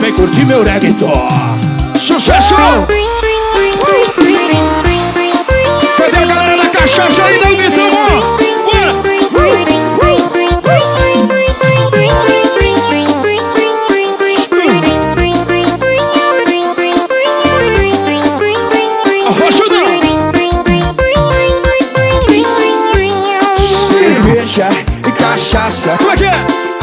vem curtir meu reggaeton. Sucesso! Cadê a galera da cachaça aí, dá um gritão, ó? Bora! Cerveja e cachaça. Como é que é?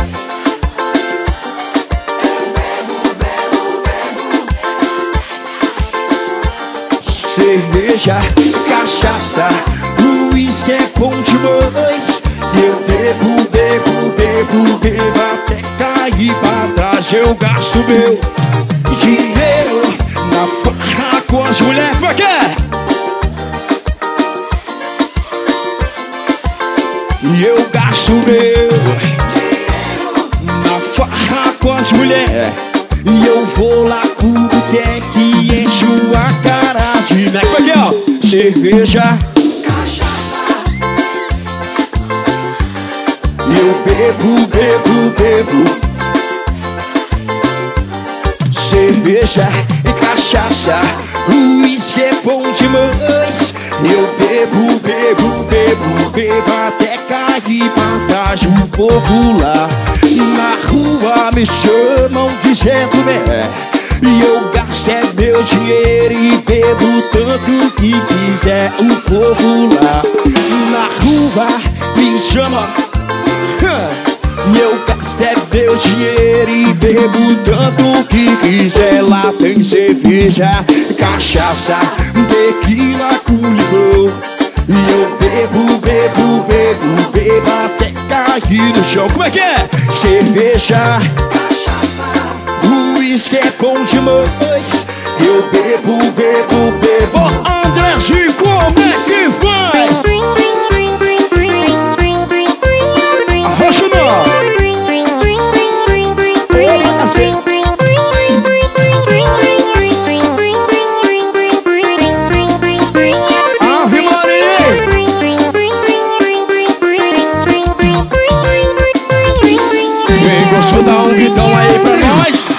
Cerveja, cachaça, uísque é bom demais. Eu bebo, bebo, bebo, bebo até cair pra trás. Eu gasto meu dinheiro na farra com as mulheres. Como é que é? E eu gasto meu na farra com as mulheres. E eu vou lá pro boteco e encho a cara de Mac. Como é que é, ó? Cerveja, cachaça. Eu bebo, bebo, bebo. Cerveja e cachaça, uísque é bom demais. Eu bebo, bebo, bebo, bebo até cair pra trás. O povo lá na rua me chamam dizendo né. E eu gasto é meu dinheiro e bebo tanto que quiser. O povo lá na rua me chama e eu gasto é meu dinheiro e bebo tanto que quiser. Lá tem cerveja, cachaça, tequila com limão. E eu bebo, bebo, bebo, bebo até cair no chão. Como é que é? Cerveja, uísque é bom demais. Eu bebo, bebo, bebo. Ô, Andrezinho, como é que